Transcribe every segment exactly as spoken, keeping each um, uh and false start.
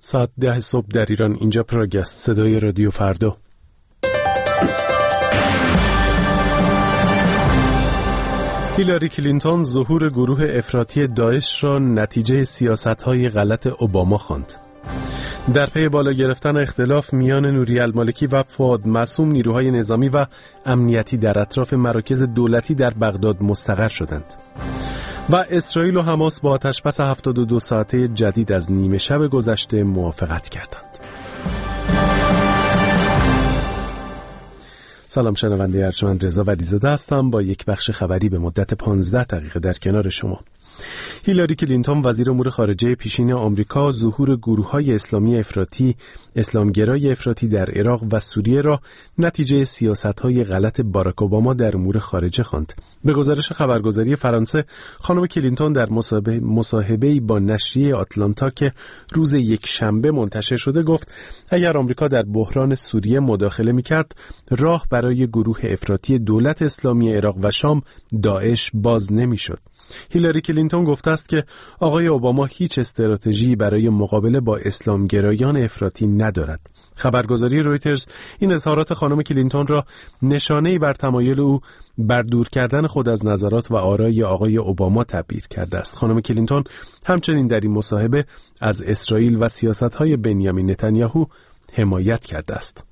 ساعت ده صبح در ایران. اینجا پراگ است، صدای رادیو فردا. هیلاری کلینتون ظهور گروه افراطی داعش را نتیجه سیاست‌های غلط اوباما خواند. در پی بالا گرفتن اختلاف میان نوری المالکی و فؤاد معصوم، نیروهای نظامی و امنیتی در اطراف مراکز دولتی در بغداد مستقر شدند. و اسرائیل و حماس با آتشبس هفتاد و دو ساعته جدید از نیمه شب گذشته موافقت کردند. سلام شنونده ارجمند، رضا ولیزاده هستم با یک بخش خبری به مدت پانزده دقیقه در کنار شما. هیلاری کلینتون وزیر امور خارجه پیشین آمریکا ظهور گروه‌های اسلامی افراطی، اسلامگرای افراطی در عراق و سوریه را نتیجه سیاست‌های غلط باراک اوباما در امور خارجه خواند. به گزارش خبرگزاری فرانسه، خانم کلینتون در مصاحبه‌ای با نشریه آتلانتا که روز یک شنبه منتشر شده گفت اگر آمریکا در بحران سوریه مداخله می‌کرد، راه برای گروه افراطی دولت اسلامی عراق و شام داعش باز نمی‌شد. هیلاری کلینتون گفته است که آقای اوباما هیچ استراتژی برای مقابله با اسلامگرایان افراطی ندارد. خبرگزاری رویترز این اظهارات خانم کلینتون را نشانه‌ای بر تمایل او بر دور کردن خود از نظرات و آرای آقای اوباما تعبیر کرده است. خانم کلینتون همچنین در این مصاحبه از اسرائیل و سیاست‌های بنیامین نتانیاهو حمایت کرده است.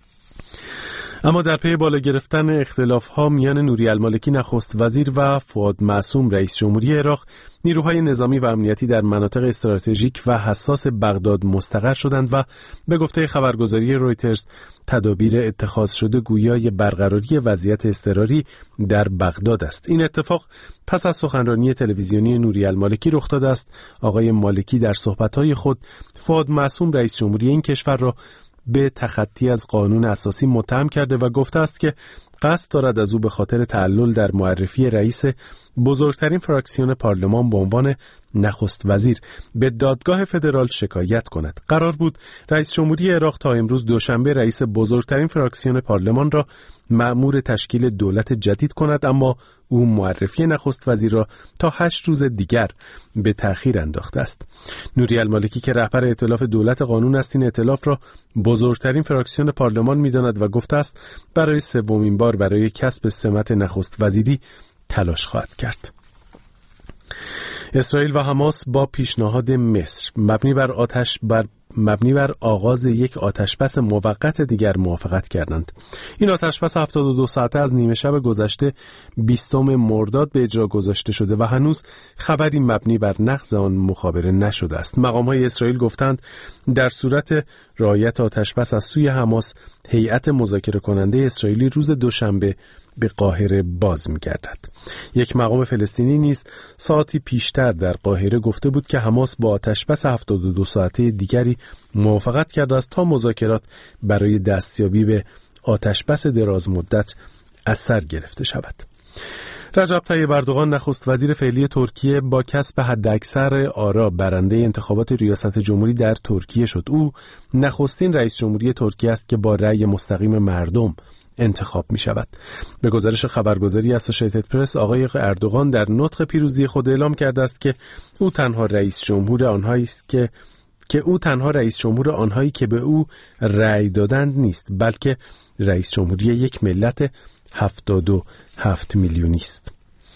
اما در پی بالا گرفتن اختلاف‌ها میان نوری المالکی نخست وزیر و فؤاد معصوم رئیس جمهوری عراق، نیروهای نظامی و امنیتی در مناطق استراتژیک و حساس بغداد مستقر شدند و به گفته خبرگزاری رویترز تدابیر اتخاذ شده گویای برقراری وضعیت اضطراری در بغداد است. این اتفاق پس از سخنرانی تلویزیونی نوری المالکی رخ داده است. آقای مالکی در صحبت‌های خود فؤاد معصوم رئیس جمهوری این کشور را به تخطی از قانون اساسی متهم کرده و گفته است که قصد دارد از او به خاطر تعلل در معرفی رئیس بزرگترین فراکسیون پارلمان به عنوان نخست وزیر به دادگاه فدرال شکایت کند. قرار بود رئیس جمهوری عراق تا امروز دوشنبه رئیس بزرگترین فراکسیون پارلمان را مأمور تشکیل دولت جدید کند، اما او معرفی نخست وزیر را تا هشت روز دیگر به تأخیر انداخته است. نوری المالکی که رهبر ائتلاف دولت قانون است، این ائتلاف را بزرگترین فراکسیون پارلمان می‌داند و گفته است برای سومین بار برای کسب سمت نخست وزیری تلاش خواهد کرد. اسرائیل و حماس با پیشنهاد مصر مبنی بر آتش بر مبنی بر آغاز یک آتشبس موقت دیگر موافقت کردند. این آتشبس هفتاد و دو ساعته از نیمه شب گذشته بیستم مرداد به اجرا گذاشته شده و هنوز خبری مبنی بر نقض آن مخابره نشده است. مقام‌های اسرائیل گفتند در صورت رعایت آتشبس از سوی حماس، هیئت مذاکره کننده اسرائیلی روز دوشنبه به قاهره باز می‌گردد. یک مقام فلسطینی نیز ساعتی پیشتر در قاهره گفته بود که حماس با آتشبس هفتاد و دو ساعته دیگری موافقت کرده است تا مذاکرات برای دستیابی به آتشبس دراز مدت از سر گرفته شود. رجب طیب اردوغان نخست وزیر فعلی ترکیه با کسب حداکثر آرا برنده انتخابات ریاست جمهوری در ترکیه شد. او نخستین رئیس جمهوری ترکیه است که با رأی مستقیم مردم انتخاب می شود. به گزارش خبرگزاری اسوشیتد پرس، آقای اردوغان در نطق پیروزی خود اعلام کرده است که او تنها رئیس جمهور آنهایی است که که او تنها رئیس جمهور آنهایی که به او رأی دادند نیست، بلکه رئیس جمهوری یک ملت هفتاد و هفت میلیونی است.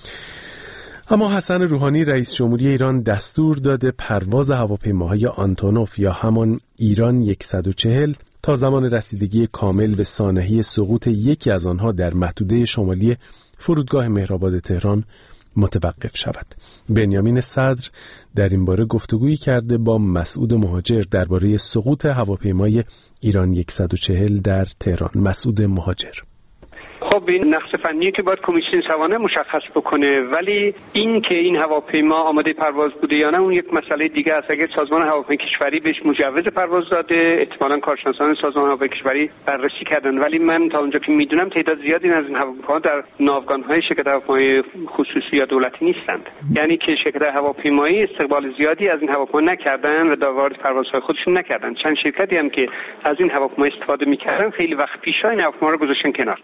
اما حسن روحانی رئیس جمهوری ایران دستور داده پرواز هواپیماهای آنتونوف یا همان ایران صد و چهل تا زمان رسیدگی کامل به سانحه سقوط یکی از آنها در محدوده شمالی فرودگاه مهرآباد تهران متوقف شود. بنیامین صدر در این باره گفتگویی کرده با مسعود مهاجر درباره سقوط هواپیمای ایران صد و چهل در تهران. مسعود مهاجر: خب این نقص فنیه که باید کمیسیون سوانح مشخص بکنه، ولی این که این هواپیما آماده پرواز بوده یا نه اون یک مسئله دیگه است. اگر سازمان هواپیمای کشوری بهش مجوز پرواز داده، احتمالاً کارشناسان سازمان هواپیمای کشوری بررسی کردن، ولی من تا اونجا که میدونم تعداد زیادی از این هواپیماها در ناوگان‌های شرکت هواپیمای خصوصی یا دولتی نیستند. یعنی که شرکت هواپیمایی استقبال زیادی از این هواپیما نکردن و وارد پروازهای خودشون نکردن. چند شرکتی هم که از این هواپیما استفاده می‌کردن خیلی وقت پیشا این هواپیما رو گذاشتن کنار. کمیسیون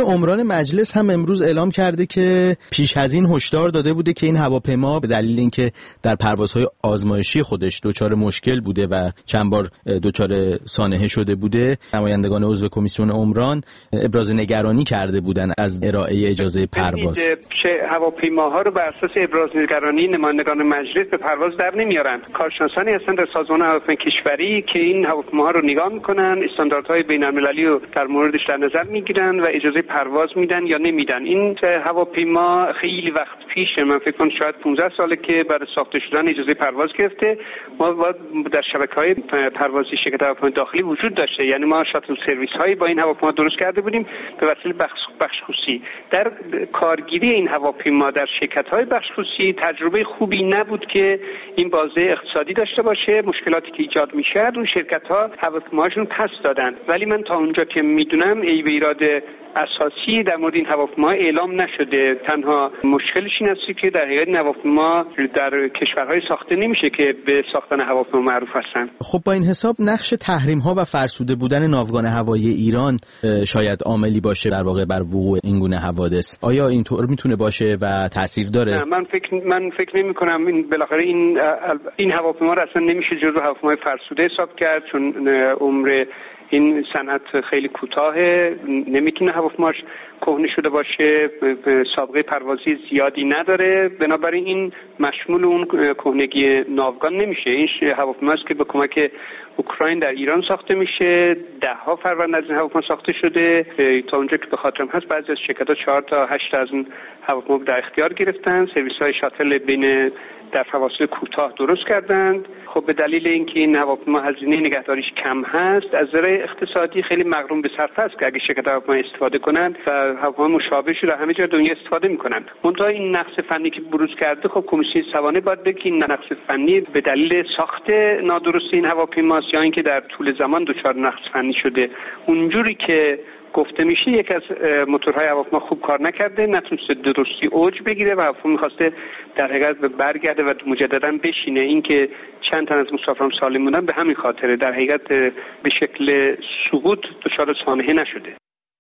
عمران مجلس هم امروز اعلام کرده که پیش از این هشدار داده بوده که این هواپیما به دلیل اینکه در پروازهای آزمایشی خودش دچار مشکل بوده و چند بار دچار سانحه شده بوده، نمایندگان عضو کمیسیون عمران ابراز نگرانی کرده بودن از ارائه اجازه پرواز. چه هواپیماها رو بر اساس ابراز نگرانی نمایندگان مجلس به پرواز در نمیارن. کارشناسانی هستن در سازمان هواپیمایی کشوری که این هواپیماها رو نگاه میکنن، استانداردهای بین‌المللی رو در موردش در نظر میگیرن و اجازه پرواز میدن یا نمیدن. این هواپیما خیلی وقت پیشه، من فکر کنم شاید پانزده ساله که برای ساخته شدن اجازه پرواز گرفته. ما در شبکه‌های پروازی شرکت هواپیمای داخلی وجود داشته، یعنی ما شاتل سرویس هایی با این هواپیما درست کرده بودیم به وسیله بخش بخش خصوصی. در کارگیری این هواپیما در شرکت‌های بخش خصوصی تجربه خوبی نبود که این بازه اقتصادی داشته باشه. مشکلاتی که ایجاد میشه اون شرکت‌ها هواپیماشون پس دادن، ولی من تا اونجا که میدونم ای ایراد اساسی در مورد این هواپیما اعلام نشده. تنها مشکلش این است که در حقیقت هواپیما در کشورهای ساخته نمیشه که به ساختن هواپیما معروف هستن. خب با این حساب نقش تحریم‌ها و فرسوده بودن ناوگان هوایی ایران شاید عاملی باشه در واقع بر وقوع این گونه حوادث. آیا اینطور میتونه باشه و تاثیر داره؟ نه، من فکر من فکر نمی‌کنم. این بالاخره این این هواپیما را اصلا نمیشه جزو هواپیمای فرسوده حساب کرد، چون عمر این صنعت خیلی کوتاهه، نمیتونه هواپیماش کهنه شده باشه، سابقه پروازی زیادی نداره، بنابراین این مشمول اون کهنگی ناوگان نمیشه. این هواپیماست که به کمک اوکراین در ایران ساخته میشه. ده ها فروند از این هواپیما ساخته شده. تا اونجا که به خاطرم هست بعضی از شرکت‌ها چهار تا هشت از اون هواپیما در اختیار گرفتن. سرویس‌های شاتل بین در فواصل کوتاه درست کردند. خب به دلیل اینکه این هواپیما هزینه نگهداریش کم هست، از نظر اقتصادی خیلی مغروم به صرفه است که اگه شرکت هواپیما استفاده کنند و هواپیما مشابهش رو همه جا دنیا استفاده می‌کنند. منتها این نقص فنی که بروز کرده، خب کمیسیون سوانح باید بگه این نقص فنی به دلیل ساخت نادرست این هواپیما یا اینکه در طول زمان دچار نقص فنی شده. اونجوری که گفته میشه یک از موتورهای هواپیما خوب کار نکرده، نتونسته درستی اوج بگیره و هواپیما می‌خواسته در حقیقت برگرده و مجددا بشینه. اینکه چند تن از مسافران سالم بودن به همین خاطره، در حقیقت به شکل سقوط دچار سانحه نشده.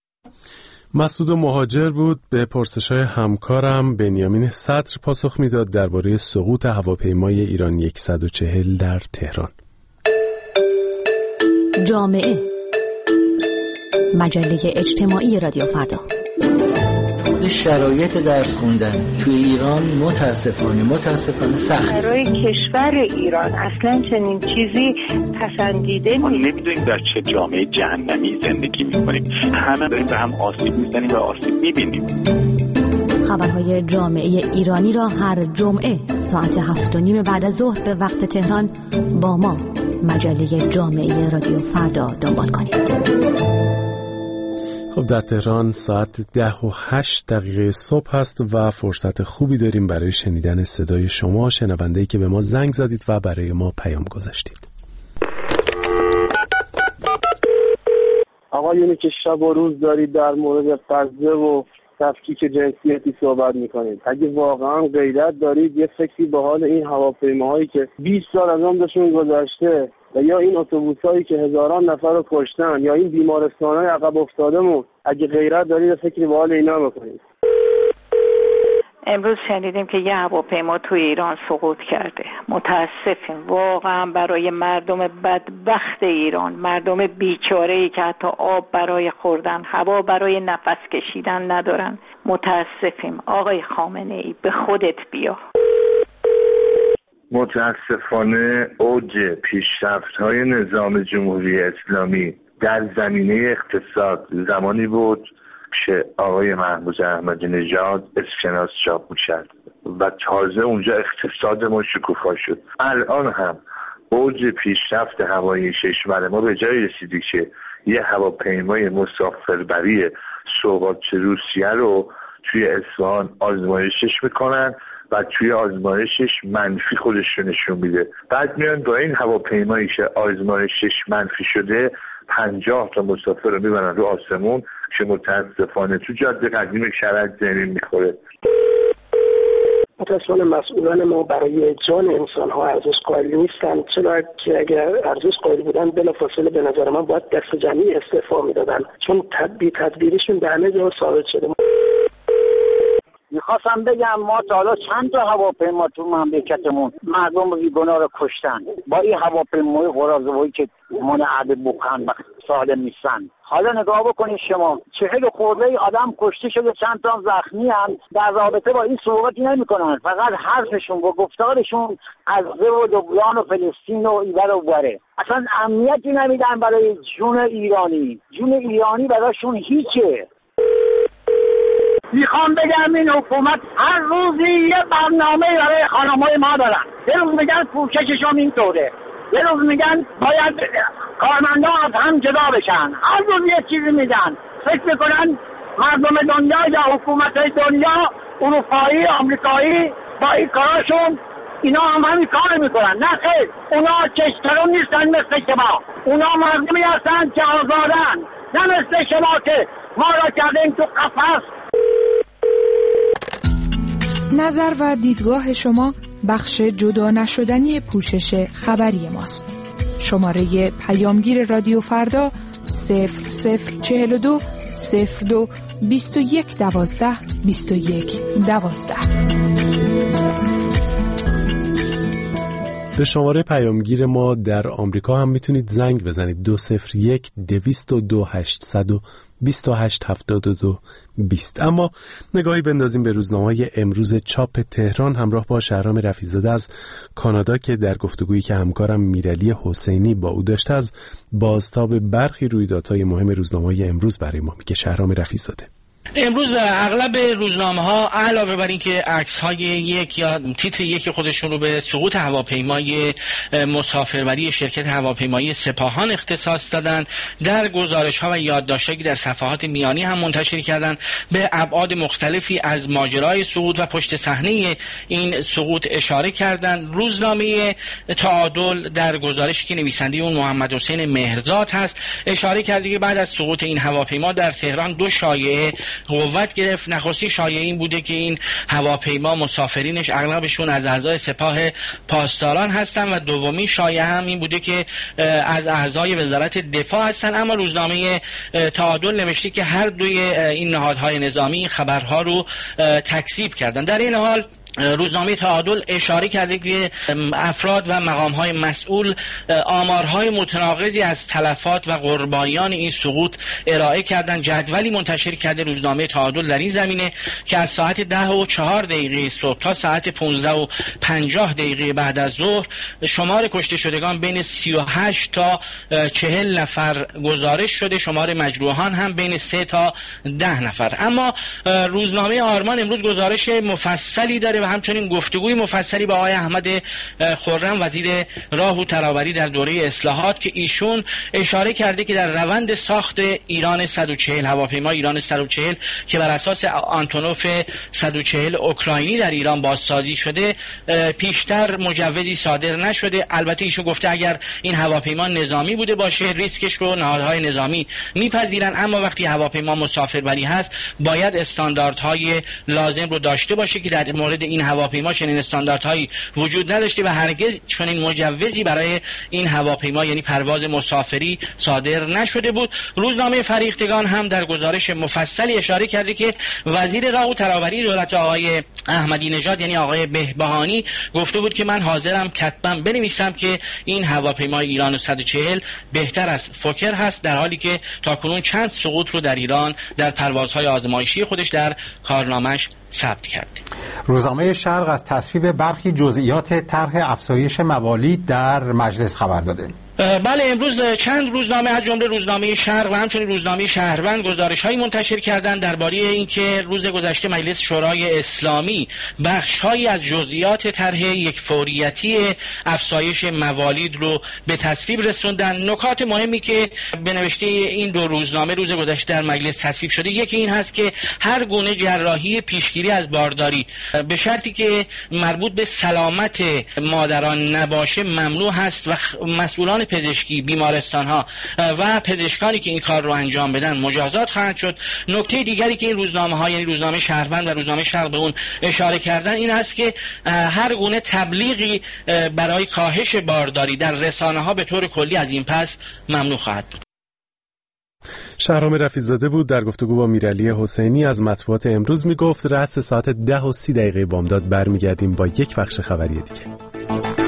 مسعود مهاجر بود. به پرسش‌های همکارم بنیامین صدر پاسخ میداد درباره سقوط هواپیمای ایران صد و چهل در تهران. جامعه، مجله اجتماعی رادیو فردا. شرایط درس خوندن توی ایران متاسفانه متاسفانه سخت. برای کشور ایران اصلا چنین چیزی پسندیده نیست. ما نمیدونیم در چه جامعه جهنمی زندگی میکنیم. همه داریم به هم آسیب میزنیم و آسیب میبینیم. خبرهای جامعه ایرانی را هر جمعه ساعت هفت و نیم بعد از ظهر به وقت تهران با ما مجله جامعه رادیو فردا دنبال کنید. خب در تهران ساعت ده و هشت دقیقه صبح هست و فرصت خوبی داریم برای شنیدن صدای شما، شنونده‌ای که به ما زنگ زدید و برای ما پیام گذاشتید. آقایونی که شب و روز دارید در مورد قضیه و تفکیک جنسیتی صحبت میکنید، اگه واقعا غیرت دارید یه فکری به حال این هواپیماهایی که بیست سال از عمرشون گذشته و یا این اتوبوسایی که هزاران نفر رو کشتن یا این بیمارستان‌های عقب افتادهمون، اگه غیرت دارید فکری به حال اینا بکنید. امروز شنیدیم که یه هواپیما توی ایران سقوط کرده. متاسفیم واقعا برای مردم بدبخت ایران، مردم بیچاره‌ای که حتی آب برای خوردن، هوا برای نفس کشیدن ندارن. متاسفیم. آقای خامنه‌ای به خودت بیا. متاسفانه اوج پیشرفت‌های نظام جمهوری اسلامی در زمینه اقتصاد زمانی بود که آقای محمود احمدی نژاد اسکناس چاپ می‌شد و تازه اونجا اقتصاد ما شکوفا شد. الان هم اوج پیشرفت هوایی کشور ما به جای رسیدی که یه هواپیمای مسافربری سوغات روسیه رو توی اصفهان آزمایشش میکنن و توی آزمایشش منفی خودش رو نشون میده. بعد میان با این هواپیمایی که آزمایشش منفی شده پنجاه تا مسافر رو میبرن رو آسمون که متاسفانه تو جاده قدیم کرج زمین میخوره. متاسفانه مسئولان ما برای جان انسان ها ارزش قائل نیستن، چرا که اگر ارزش قائل بودن بلافاصله به نظر من باید دست جمعی استعفا میدادن، چون بی تدبیریشون به همه جا ثابت شده. میخواستم بگم ما تا حالا چند تا هواپیما تو مملکتمون مردم بیگناه رو کشتن با این هواپیمای قراضه‌ای که منعد بوخن و سالم نیستن. حالا نگاه بکنید شما، چهل خورده ای آدم کشته شده، چند تا زخمی هم در رابطه با این صحبتی نمیکنن، فقط حرفشون و گفتارشون از و لبنان و فلسطین و ایبر و بره. اصلا اهمیتی نمیدن برای جون ایرانی. جون ایرانی براشون هیچه. میخوام بگم این حکومت هر روزی یه برنامه برای خانم‌های ما دارن. یه روز میگن پوشششون اینطوره، یه روز میگن باید کارمندا از هم جدا بشن، هر روز یه چیزی میگن. فکر میکنن مردم دنیا یا حکومت‌های دنیا، اروپایی، آمریکایی، با این کاراشون اینا هم همین کار میکنن. نه خیر، اونا چشترون نیستن مثل شما. اونا مردمی هستن که آزادن، نه مثل شما که ما را کردیم تو قفس. نظر و دیدگاه شما بخش جدا نشدنی پوشش خبری ماست. شماره پیامگیر رادیو فردا صفر صفر چهل و دو صفر دو بیست و یک دوازده بیست و یک دوازده. به شماره پیامگیر ما در آمریکا هم میتونید زنگ بزنید دو صفر یک دویست و دو هشتصد و بیست و هشت هفتاد و دو بیست. اما نگاهی بندازیم به روزنامه‌های امروز چاپ تهران همراه با شهرام رفیع‌زاده از کانادا که در گفتگویی که همکارم میرعلی حسینی با او داشته از بازتاب برخی رویدادهای مهم روزنامه‌های امروز برای ما میگه. شهرام رفیع‌زاده: امروز اغلب روزنامه‌ها علاوه بر اینکه عکس‌های یک یا تیتر یکی خودشون رو به سقوط هواپیمای مسافربری شرکت هواپیمایی سپاهان اختصاص دادن، در گزارش‌ها و یادداشت‌هایی که در صفحات میانی هم منتشر کردن به ابعاد مختلفی از ماجرای سقوط و پشت صحنه این سقوط اشاره کردن. روزنامه تعادل در گزارشی که نویسنده اون محمد حسین مهرزاد هست اشاره کرده که بعد از سقوط این هواپیما در تهران دو شایعه قوت گرفت. نخستی شایعه این بوده که این هواپیما مسافرینش اغلبشون از اعضای سپاه پاسداران هستن و دومی شایعه هم این بوده که از اعضای وزارت دفاع هستن. اما روزنامه تعادل نوشته که هر دوی این نهادهای نظامی خبرها رو تکذیب کردن. در این حال روزنامه تعادل اشاره کرده که افراد و مقام‌های مسئول آمارهای متناقضی از تلفات و قربانیان این سقوط ارائه کردند. جدولی منتشر کرده روزنامه تعادل در این زمینه که از ساعت ده و چهار دقیقه صبح تا ساعت پانزده و پنجاه دقیقه بعد از ظهر شمار کشته شدگان بین سی و هشت تا چهل نفر گزارش شده، شمار مجروحان هم بین سه تا ده نفر. اما روزنامه آرمان امروز گزارش مفصلی داره و همچنین گفتگوی مفصلی با آقای احمد خرم وزیر راه و ترابری در دوره اصلاحات که ایشون اشاره کرده که در روند ساخت ایران صد و چهل هواپیما ایران صد و چهل که بر اساس آنتونوف صد و چهل اوکراینی در ایران بازسازی شده پیشتر مجوزی صادر نشده. البته ایشون گفته اگر این هواپیما نظامی بوده باشه ریسکش رو نهادهای نظامی میپذیرن، اما وقتی هواپیما مسافربری هست باید استانداردهای لازم رو داشته باشه که در مورد این هواپیما چنین استانداردهایی وجود نداشته و هرگز چنین مجوزی برای این هواپیما یعنی پرواز مسافری صادر نشده بود. روزنامه فریختگان هم در گزارش مفصلی اشاره کرده که وزیر راه و ترابری دولت آقای احمدی نژاد یعنی آقای بهبهانی گفته بود که من حاضرم کتباً بنویسم که این هواپیمای ایران صد و چهل بهتر از فوکر هست، در حالی که تاکنون چند سقوط رو در ایران در پروازهای آزمایشی خودش در کارنامه‌اش ثبت کرده. روزنامه شرق از تصویب برخی جزئیات طرح افزایش موالید در مجلس خبر داده. بله، امروز چند روزنامه از جمله روزنامه شرق و همچنین روزنامه شهروند گزارش‌هایی منتشر کردند درباره اینکه روز گذشته مجلس شورای اسلامی بخش‌هایی از جزئیات طرح یک فوریتی افزایش موالید رو به تصویب رسوندن. نکات مهمی که به نوشته این دو روزنامه روز گذشته در مجلس تصویب شده یکی این هست که هر گونه جراحی پیشگیری از بارداری به شرطی که مربوط به سلامت مادران نباشه ممنوع هست و مسئولان سازمان پزشکی، بیمارستان‌ها و پزشکانی که این کار رو انجام بدن مجازات خواهد شد. نکته دیگری که این روزنامه‌ها، یعنی روزنامه شهروند و روزنامه شرق، به اون اشاره کردن این است که هر گونه تبلیغی برای کاهش بارداری در رسانه‌ها به طور کلی از این پس ممنوع خواهد بود. شهرام رفیع‌زاده بود در گفتگو با میرعلی حسینی از مطبوعات امروز. میگفت رأس ساعت ده و سی دقیقه بامداد برمیگردیم با یک بخش خبری دیگه.